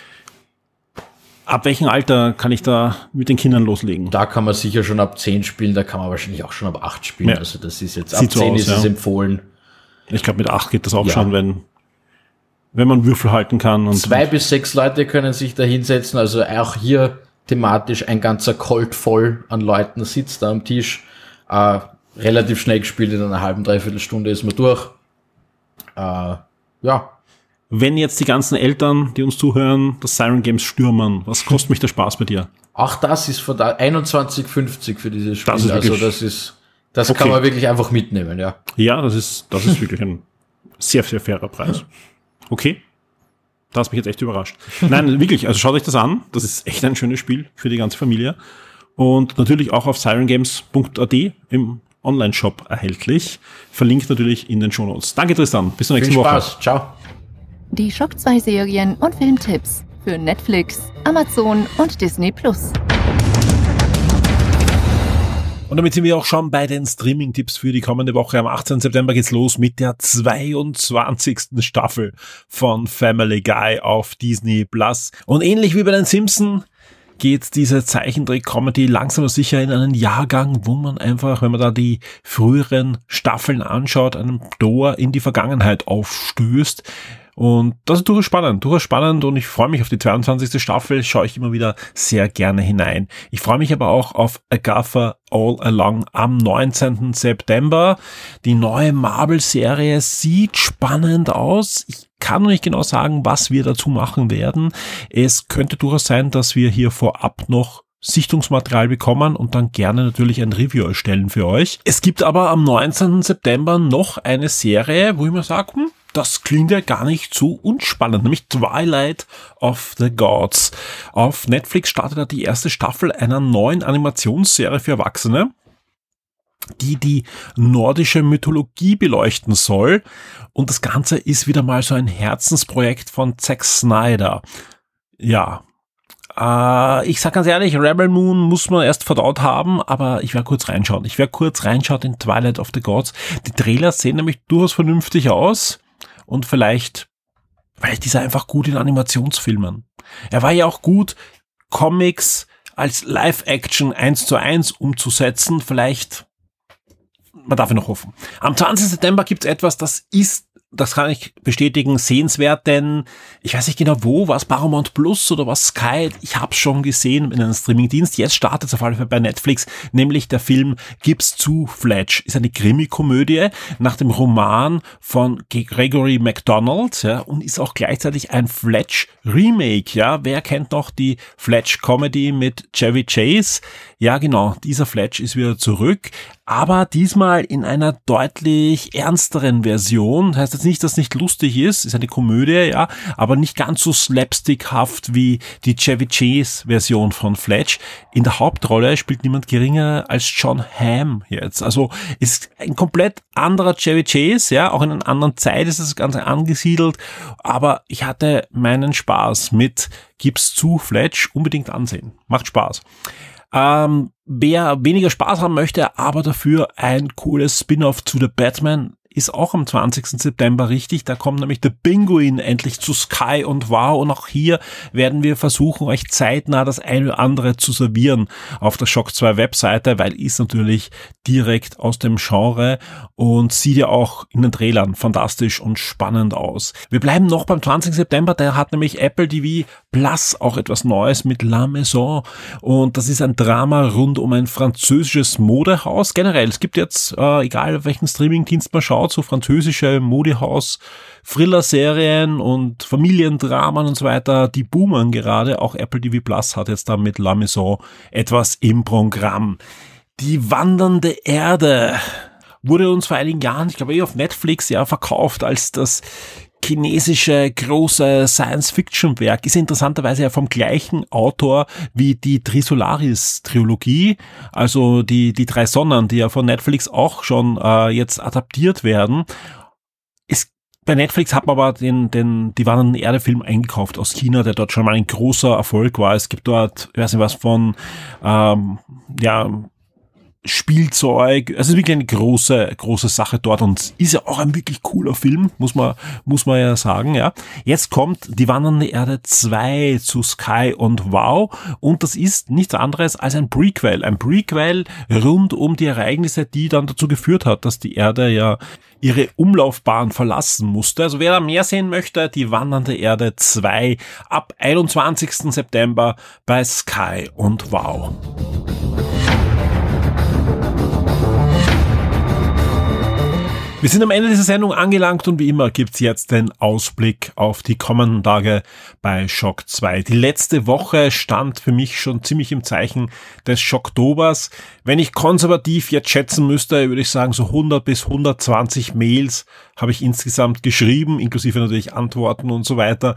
Ab welchem Alter kann ich da mit den Kindern loslegen? Da kann man sicher schon ab zehn spielen, da kann man wahrscheinlich auch schon ab acht spielen. Ja. Also das ist jetzt, ab Sieht zehn so aus, ist ja. es empfohlen. Ich glaube, mit acht geht das auch Ja. schon, wenn, wenn man Würfel halten kann. Und Zwei bis sechs Leute können sich da hinsetzen, also auch hier thematisch ein ganzer Colt voll an Leuten sitzt da am Tisch. Äh, relativ schnell gespielt, in einer halben, dreiviertel Stunde ist man durch. Äh, ja. Wenn jetzt die ganzen Eltern, die uns zuhören, das Siren Games stürmen, was kostet mich der Spaß bei dir? Auch das ist von da einundzwanzig fünfzig für dieses Spiel. Das ist also wirklich- das ist, das Okay. kann man wirklich einfach mitnehmen, ja. Ja, das ist, das ist wirklich ein sehr, sehr fairer Preis. Okay. Das hat mich jetzt echt überrascht. Nein, wirklich, also schaut euch das an. Das ist echt ein schönes Spiel für die ganze Familie. Und natürlich auch auf siren games punkt a d im Online-Shop erhältlich. Verlinkt natürlich in den Shownotes. Danke, Tristan. Bis zur nächsten Viel Woche. Spaß. Ciao. Die Shock zwei Serien und Filmtipps für Netflix, Amazon und Disney Plus. Und damit sind wir auch schon bei den Streaming-Tipps für die kommende Woche. Am achtzehnten September geht's los mit der zweiundzwanzigsten Staffel von Family Guy auf Disney Plus. Und ähnlich wie bei den Simpsons geht diese Zeichentrick-Comedy langsam aber sicher in einen Jahrgang, wo man einfach, wenn man da die früheren Staffeln anschaut, einem Tor in die Vergangenheit aufstößt. Und das ist durchaus spannend, durchaus spannend und ich freue mich auf die zweiundzwanzigste Staffel, schaue ich immer wieder sehr gerne hinein. Ich freue mich aber auch auf Agatha All Along am neunzehnten September. Die neue Marvel-Serie sieht spannend aus. Ich kann noch nicht genau sagen, was wir dazu machen werden. Es könnte durchaus sein, dass wir hier vorab noch Sichtungsmaterial bekommen und dann gerne natürlich ein Review erstellen für euch. Es gibt aber am neunzehnten September noch eine Serie, wo ich mir sage, hm, das klingt ja gar nicht so unspannend, nämlich Twilight of the Gods. Auf Netflix startet da die erste Staffel einer neuen Animationsserie für Erwachsene, die die nordische Mythologie beleuchten soll. Und das Ganze ist wieder mal so ein Herzensprojekt von Zack Snyder. Ja, äh, ich sag ganz ehrlich, Rebel Moon muss man erst verdaut haben, aber ich werde kurz reinschauen. Ich werde kurz reinschauen in Twilight of the Gods. Die Trailer sehen nämlich durchaus vernünftig aus. Und vielleicht, vielleicht ist er einfach gut in Animationsfilmen. Er war ja auch gut, Comics als Live-Action eins zu eins umzusetzen. Vielleicht, man darf ja noch hoffen. Am zwanzigsten September gibt's etwas, das ist, das kann ich bestätigen, sehenswert, denn ich weiß nicht genau wo, was Paramount Plus oder was Sky, ich hab's schon gesehen in einem Streamingdienst, jetzt startet es auf alle Fälle bei Netflix, nämlich der Film Gib's zu, Fletch, ist eine Krimi-Komödie nach dem Roman von Gregory MacDonald, ja, und ist auch gleichzeitig ein Fletch-Remake, ja, wer kennt noch die Fletch-Comedy mit Chevy Chase? Ja, genau, dieser Fletch ist wieder zurück, aber diesmal in einer deutlich ernsteren Version. Das heißt jetzt nicht, dass es nicht lustig ist, ist eine Komödie, ja, aber nicht ganz so slapstickhaft wie die Chevy Chase Version von Fletch. In der Hauptrolle spielt niemand geringer als John Hamm jetzt. Also ist ein komplett anderer Chevy Chase, ja, auch in einer anderen Zeit ist das Ganze angesiedelt, aber ich hatte meinen Spaß mit Gib's zu, Fletch, unbedingt ansehen. Macht Spaß. Ähm, wer weniger Spaß haben möchte, aber dafür ein cooles Spin-off zu The Batman, ist auch am zwanzigsten September richtig. Da kommt nämlich The Penguin endlich zu Sky und Wow. Und auch hier werden wir versuchen, euch zeitnah das eine oder andere zu servieren auf der Shock zwei Webseite, weil ist natürlich direkt aus dem Genre und sieht ja auch in den Trailern fantastisch und spannend aus. Wir bleiben noch beim zwanzigsten September. Da hat nämlich Apple T V Plus auch etwas Neues mit La Maison. Und das ist ein Drama rund um ein französisches Modehaus. Generell, es gibt jetzt, äh, egal welchen Streamingdienst man schaut, so französische Modehaus, Thriller-Serien und Familiendramen und so weiter, die boomen gerade. Auch Apple T V Plus hat jetzt da mit La Maison etwas im Programm. Die wandernde Erde wurde uns vor einigen Jahren, ich glaube eh auf Netflix, ja, verkauft als das chinesische große Science-Fiction-Werk, ist interessanterweise ja vom gleichen Autor wie die Trisolaris-Trilogie, also die die drei Sonnen, die ja von Netflix auch schon äh, jetzt adaptiert werden. Ist, bei Netflix hat man aber den den die wandernde Erde-Film eingekauft aus China, der dort schon mal ein großer Erfolg war. Es gibt dort, ich weiß nicht was von, ähm, ja, Spielzeug. Also es ist wirklich eine große, große Sache dort und ist ja auch ein wirklich cooler Film, muss man, muss man ja sagen, ja. Jetzt kommt Die wandernde Erde zwei zu Sky und Wow und das ist nichts anderes als ein Prequel. Ein Prequel rund um die Ereignisse, die dann dazu geführt hat, dass die Erde ja ihre Umlaufbahn verlassen musste. Also wer da mehr sehen möchte, Die wandernde Erde zwei ab einundzwanzigsten September bei Sky und Wow. Wir sind am Ende dieser Sendung angelangt und wie immer gibt's jetzt den Ausblick auf die kommenden Tage bei Shock zwei. Die letzte Woche stand für mich schon ziemlich im Zeichen des Schocktobers. Wenn ich konservativ jetzt schätzen müsste, würde ich sagen, so hundert bis hundertzwanzig Mails habe ich insgesamt geschrieben, inklusive natürlich Antworten und so weiter.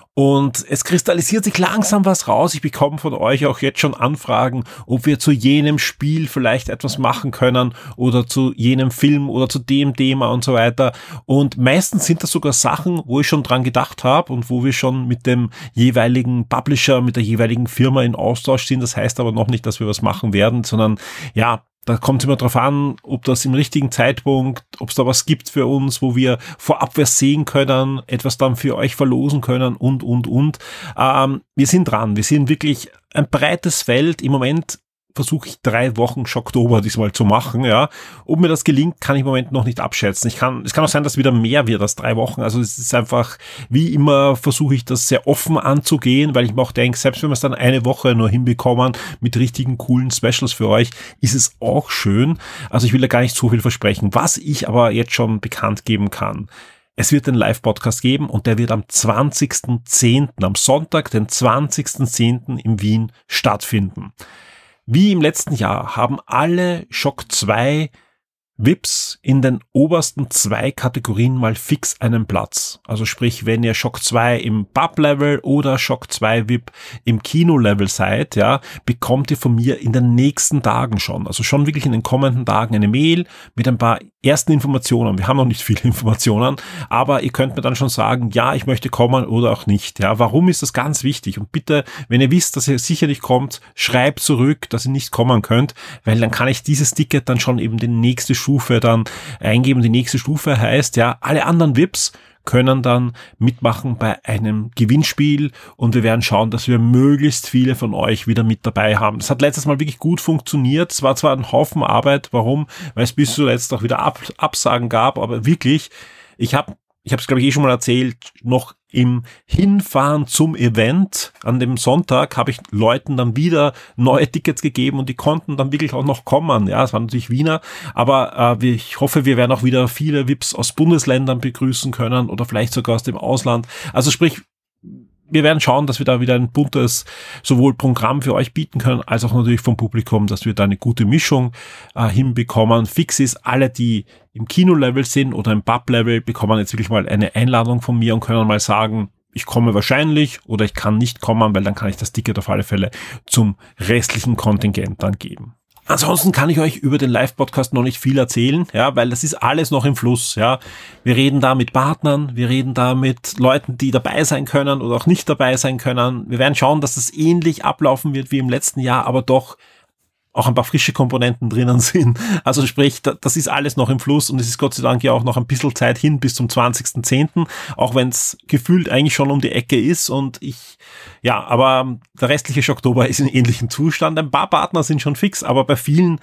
Und es kristallisiert sich langsam was raus. Ich bekomme von euch auch jetzt schon Anfragen, ob wir zu jenem Spiel vielleicht etwas machen können oder zu jenem Film oder zu dem Thema und so weiter. Und meistens sind das sogar Sachen, wo ich schon dran gedacht habe und wo wir schon mit dem jeweiligen Publisher, mit der jeweiligen Firma in Austausch sind. Das heißt aber noch nicht, dass wir was machen werden, sondern ja, da kommt es immer drauf an, ob das im richtigen Zeitpunkt, ob es da was gibt für uns, wo wir vorab was sehen können, etwas dann für euch verlosen können und, und, und. Ähm, wir sind dran. Wir sind wirklich ein breites Feld. Im Moment versuche ich drei Wochen Schocktober diesmal zu machen, ja. Ob mir das gelingt, kann ich im Moment noch nicht abschätzen. Ich kann, es kann auch sein, dass wieder mehr wird als drei Wochen. Also es ist einfach, wie immer versuche ich das sehr offen anzugehen, weil ich mir auch denke, selbst wenn wir es dann eine Woche nur hinbekommen mit richtigen coolen Specials für euch, ist es auch schön. Also ich will da gar nicht so viel versprechen. Was ich aber jetzt schon bekannt geben kann: Es wird einen Live-Podcast geben und der wird am zwanzigsten zehnten, am Sonntag, den zwanzigsten zehnten in Wien stattfinden. Wie im letzten Jahr haben alle Shock zwei V I Ps in den obersten zwei Kategorien mal fix einen Platz. Also sprich, wenn ihr Shock zwei im Pub-Level oder Shock zwei V I P im Kino-Level seid, ja, bekommt ihr von mir in den nächsten Tagen schon, also schon wirklich in den kommenden Tagen eine Mail mit ein paar ersten Informationen. Wir haben noch nicht viele Informationen, aber ihr könnt mir dann schon sagen, ja, ich möchte kommen oder auch nicht. Ja, warum ist das ganz wichtig? Und bitte, wenn ihr wisst, dass ihr sicher nicht kommt, schreibt zurück, dass ihr nicht kommen könnt, weil dann kann ich dieses Ticket dann schon eben die nächste Stufe dann eingeben. Die nächste Stufe heißt, ja, alle anderen V I Ps können dann mitmachen bei einem Gewinnspiel und wir werden schauen, dass wir möglichst viele von euch wieder mit dabei haben. Das hat letztes Mal wirklich gut funktioniert. Es war zwar ein Haufen Arbeit, warum? Weil es bis zuletzt auch wieder Ab- Absagen gab, aber wirklich, ich habe Ich habe es, glaube ich, eh schon mal erzählt, noch im Hinfahren zum Event an dem Sonntag habe ich Leuten dann wieder neue Tickets gegeben und die konnten dann wirklich auch noch kommen. Ja, es waren natürlich Wiener, aber äh, ich hoffe, wir werden auch wieder viele V I Ps aus Bundesländern begrüßen können oder vielleicht sogar aus dem Ausland. Also sprich, wir werden schauen, dass wir da wieder ein buntes sowohl Programm für euch bieten können, als auch natürlich vom Publikum, dass wir da eine gute Mischung äh, hinbekommen. Fix ist, alle, die im Kino-Level sind oder im Pub-Level, bekommen jetzt wirklich mal eine Einladung von mir und können mal sagen, ich komme wahrscheinlich oder ich kann nicht kommen, weil dann kann ich das Ticket auf alle Fälle zum restlichen Kontingent dann geben. Ansonsten kann ich euch über den Live-Podcast noch nicht viel erzählen, ja, weil das ist alles noch im Fluss, ja. Wir reden da mit Partnern, wir reden da mit Leuten, die dabei sein können oder auch nicht dabei sein können. Wir werden schauen, dass es ähnlich ablaufen wird wie im letzten Jahr, aber doch auch ein paar frische Komponenten drinnen sind. Also sprich, das ist alles noch im Fluss und es ist Gott sei Dank ja auch noch ein bisschen Zeit hin bis zum zwanzigsten zehnten, auch wenn es gefühlt eigentlich schon um die Ecke ist und ich, ja, aber der restliche Schocktober ist in ähnlichem Zustand. Ein paar Partner sind schon fix, aber bei vielen,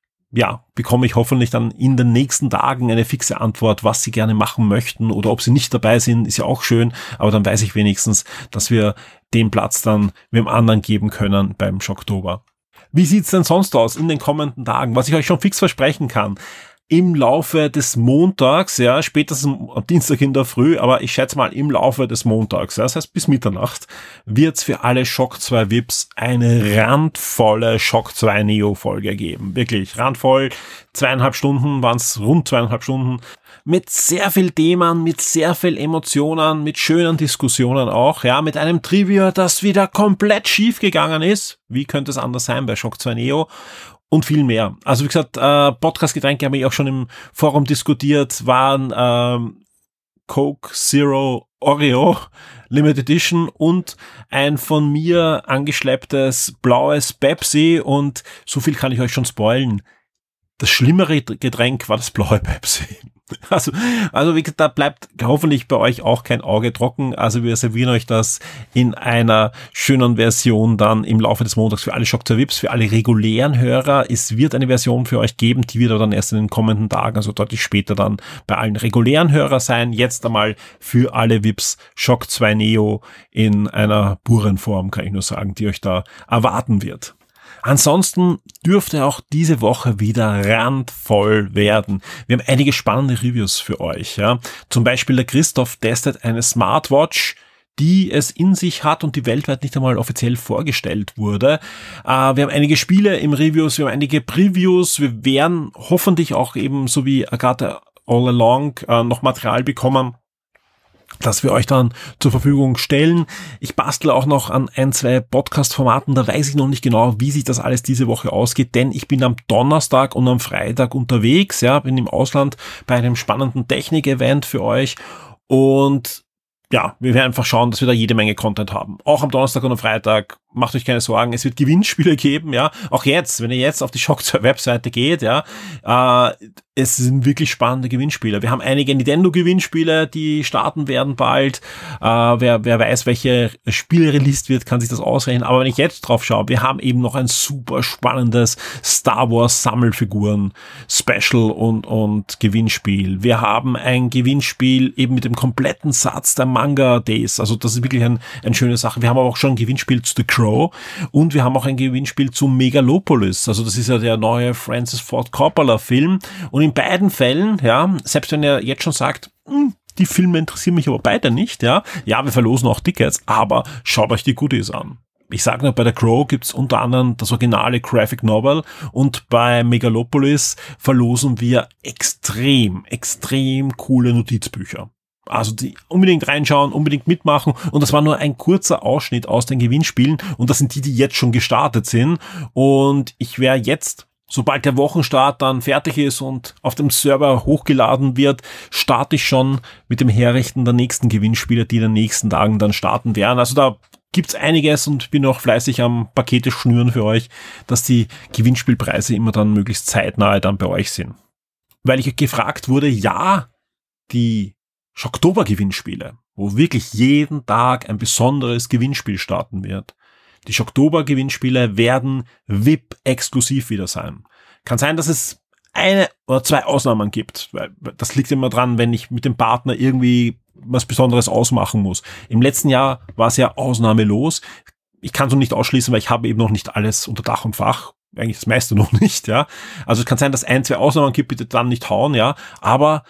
ja, bekomme ich hoffentlich dann in den nächsten Tagen eine fixe Antwort, was sie gerne machen möchten oder ob sie nicht dabei sind, ist ja auch schön, aber dann weiß ich wenigstens, dass wir den Platz dann wem anderen geben können beim Schocktober. Wie sieht's denn sonst aus in den kommenden Tagen? Was ich euch schon fix versprechen kann: Im Laufe des Montags, ja, spätestens am Dienstag in der Früh, aber ich schätze mal im Laufe des Montags, ja, das heißt bis Mitternacht, wird's für alle Shock zwei V I Ps eine randvolle Shock zwei Neo Folge geben. Wirklich randvoll. Zweieinhalb Stunden waren's, rund zweieinhalb Stunden. Mit sehr viel Themen, mit sehr viel Emotionen, mit schönen Diskussionen auch, ja, mit einem Trivia, das wieder komplett schief gegangen ist. Wie könnte es anders sein bei Shock zwei Neo? Und viel mehr. Also wie gesagt, äh, Podcast-Getränke haben wir auch schon im Forum diskutiert, waren ähm, Coke Zero Oreo Limited Edition und ein von mir angeschlepptes blaues Pepsi und so viel kann ich euch schon spoilen. das schlimmere Getränk war das blaue Pepsi. Also, also wie gesagt, da bleibt hoffentlich bei euch auch kein Auge trocken. Also wir servieren euch das in einer schönen Version dann im Laufe des Montags für alle Shock zwei V I Ps, für alle regulären Hörer. Es wird eine Version für euch geben, die wird aber dann erst in den kommenden Tagen, also deutlich später dann bei allen regulären Hörern sein. Jetzt einmal für alle V I Ps Shock zwei Neo in einer puren Form, kann ich nur sagen, die euch da erwarten wird. Ansonsten dürfte auch diese Woche wieder randvoll werden. Wir haben einige spannende Reviews für euch. Ja. Zum Beispiel der Christoph testet eine Smartwatch, die es in sich hat und die weltweit nicht einmal offiziell vorgestellt wurde. Äh, wir haben einige Spiele im Reviews, wir haben einige Previews. Wir werden hoffentlich auch eben, so wie Agatha All Along, äh, noch Material bekommen, dass wir euch dann zur Verfügung stellen. Ich bastle auch noch an ein, zwei Podcast-Formaten, da weiß ich noch nicht genau, wie sich das alles diese Woche ausgeht, denn ich bin am Donnerstag und am Freitag unterwegs, ja, bin im Ausland bei einem spannenden Technik-Event für euch und ja, wir werden einfach schauen, dass wir da jede Menge Content haben. Auch am Donnerstag und am Freitag, macht euch keine Sorgen, es wird Gewinnspiele geben, ja. Auch jetzt, wenn ihr jetzt auf die Shock zwei Webseite geht, ja, äh, es sind wirklich spannende Gewinnspiele. Wir haben einige Nintendo-Gewinnspiele, die starten werden bald. Äh, wer, wer weiß, welche Spiele released wird, kann sich das ausrechnen. Aber wenn ich jetzt drauf schaue, wir haben eben noch ein super spannendes Star Wars Sammelfiguren Special und, und Gewinnspiel. Wir haben ein Gewinnspiel eben mit dem kompletten Satz der Manga Days. Also das ist wirklich ein, eine schöne Sache. Wir haben aber auch schon ein Gewinnspiel zu The Crow und wir haben auch ein Gewinnspiel zu Megalopolis. Also das ist ja der neue Francis Ford Coppola Film. Und in beiden Fällen, ja, selbst wenn ihr jetzt schon sagt, die Filme interessieren mich aber beide nicht, ja, ja, wir verlosen auch Tickets, aber schaut euch die Goodies an. Ich sage nur, bei der Crow gibt's unter anderem das originale Graphic Novel und bei Megalopolis verlosen wir extrem, extrem coole Notizbücher. Also die unbedingt reinschauen, unbedingt mitmachen und das war nur ein kurzer Ausschnitt aus den Gewinnspielen und das sind die, die jetzt schon gestartet sind und ich werde jetzt, sobald der Wochenstart dann fertig ist und auf dem Server hochgeladen wird, starte ich schon mit dem Herrichten der nächsten Gewinnspiele, die in den nächsten Tagen dann starten werden. Also da gibt's einiges und bin auch fleißig am Pakete schnüren für euch, dass die Gewinnspielpreise immer dann möglichst zeitnahe dann bei euch sind. Weil ich gefragt wurde, ja, die Schocktober-Gewinnspiele, wo wirklich jeden Tag ein besonderes Gewinnspiel starten wird. Die Schocktober-Gewinnspiele werden V I P-exklusiv wieder sein. Kann sein, dass es eine oder zwei Ausnahmen gibt, weil das liegt immer dran, wenn ich mit dem Partner irgendwie was Besonderes ausmachen muss. Im letzten Jahr war es ja ausnahmelos. Ich kann es noch nicht ausschließen, weil ich habe eben noch nicht alles unter Dach und Fach. Eigentlich das meiste noch nicht, ja. Also es kann sein, dass ein, zwei Ausnahmen gibt, bitte dann nicht hauen, ja. Aber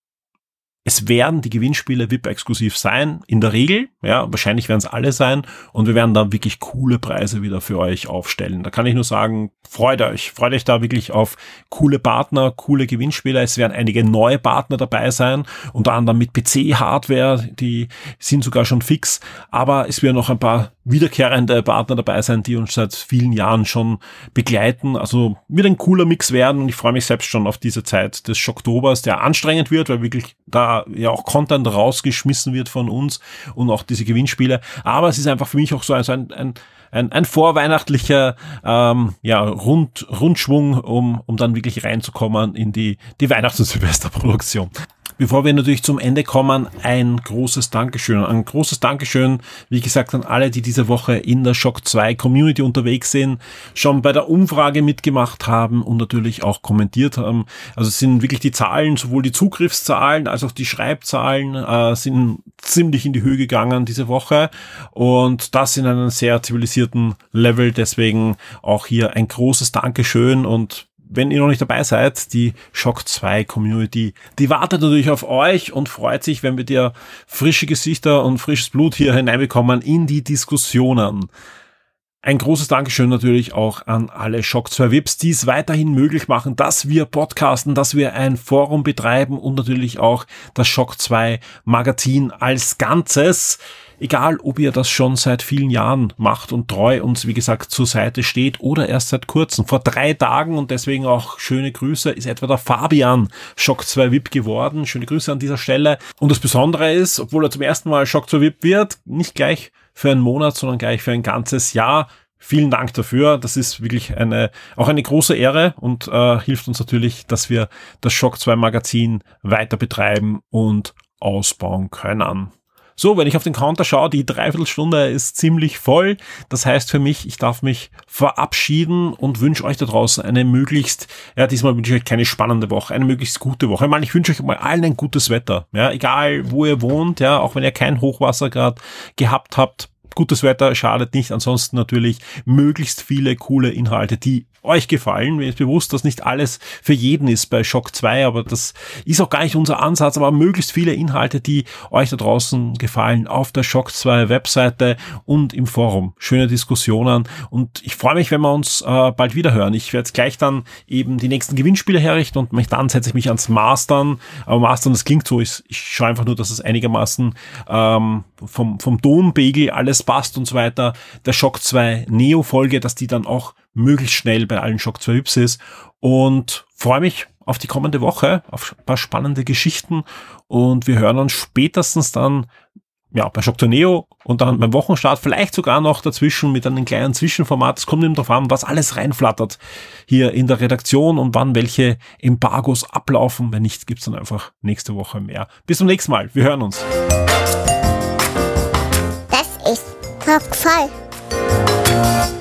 es werden die Gewinnspiele V I P-exklusiv sein, in der Regel, ja, wahrscheinlich werden es alle sein und wir werden da wirklich coole Preise wieder für euch aufstellen. Da kann ich nur sagen, freut euch, freut euch da wirklich auf coole Partner, coole Gewinnspiele. Es werden einige neue Partner dabei sein, unter anderem mit P C-Hardware, die sind sogar schon fix, aber es werden noch ein paar wiederkehrende Partner dabei sein, die uns seit vielen Jahren schon begleiten. Also wird ein cooler Mix werden und ich freue mich selbst schon auf diese Zeit des Schocktobers, der anstrengend wird, weil wirklich da ja auch Content rausgeschmissen wird von uns und auch diese Gewinnspiele. Aber es ist einfach für mich auch so ein, ein, ein, ein, ein vorweihnachtlicher ähm, ja, Rund, Rundschwung, um, um dann wirklich reinzukommen in die, die Weihnachts- und Silvesterproduktion. Bevor wir natürlich zum Ende kommen, ein großes Dankeschön. Ein großes Dankeschön, wie gesagt, an alle, die diese Woche in der Shock zwei Community unterwegs sind, schon bei der Umfrage mitgemacht haben und natürlich auch kommentiert haben. Also es sind wirklich die Zahlen, sowohl die Zugriffszahlen als auch die Schreibzahlen äh, sind ziemlich in die Höhe gegangen diese Woche und das in einem sehr zivilisierten Level. Deswegen auch hier ein großes Dankeschön und wenn ihr noch nicht dabei seid, die Shock zwei Community, die wartet natürlich auf euch und freut sich, wenn wir dir frische Gesichter und frisches Blut hier hineinbekommen in die Diskussionen. Ein großes Dankeschön natürlich auch an alle Shock zwei V I Ps, die es weiterhin möglich machen, dass wir podcasten, dass wir ein Forum betreiben und natürlich auch das Shock zwei Magazin als Ganzes. Egal, ob ihr das schon seit vielen Jahren macht und treu uns, wie gesagt, zur Seite steht oder erst seit kurzem. Vor drei Tagen und deswegen auch schöne Grüße ist etwa der Fabian Shock zwei V I P geworden. Schöne Grüße an dieser Stelle. Und das Besondere ist, obwohl er zum ersten Mal Shock zwei V I P wird, nicht gleich für einen Monat, sondern gleich für ein ganzes Jahr. vielen Dank dafür. Das ist wirklich eine, auch eine große Ehre und äh, hilft uns natürlich, dass wir das Shock zwei Magazin weiter betreiben und ausbauen können. So, wenn ich auf den Counter schaue, die Dreiviertelstunde ist ziemlich voll. Das heißt für mich, ich darf mich verabschieden und wünsche euch da draußen eine möglichst, ja, diesmal wünsche ich euch keine spannende Woche, eine möglichst gute Woche. Ich meine, ich wünsche euch mal allen ein gutes Wetter, ja, egal wo ihr wohnt, ja, auch wenn ihr kein Hochwasser gerade gehabt habt. Gutes Wetter schadet nicht, ansonsten natürlich möglichst viele coole Inhalte, die euch gefallen. Mir ist bewusst, dass nicht alles für jeden ist bei Shock zwei, aber das ist auch gar nicht unser Ansatz, aber möglichst viele Inhalte, die euch da draußen gefallen, auf der Shock zwei Webseite und im Forum. Schöne Diskussionen und ich freue mich, wenn wir uns äh, bald wieder hören. Ich werde jetzt gleich dann eben die nächsten Gewinnspiele herrichten und mich, dann setze ich mich ans Mastern. Aber Mastern, das klingt so, ich, ich schaue einfach nur, dass es einigermaßen ähm, vom, vom Tonpegel alles passt und so weiter. Der Shock zwei Neo Folge, dass die dann auch möglichst schnell bei allen Shock zwei Hübs ist und freue mich auf die kommende Woche, auf ein paar spannende Geschichten und wir hören uns spätestens dann ja bei Shock zwei Neo und dann beim Wochenstart, vielleicht sogar noch dazwischen mit einem kleinen Zwischenformat. Es kommt eben darauf an, was alles reinflattert hier in der Redaktion und wann welche Embargos ablaufen. Wenn nicht, gibt's dann einfach nächste Woche mehr. Bis zum nächsten Mal. Wir hören uns. Das ist Kopf voll.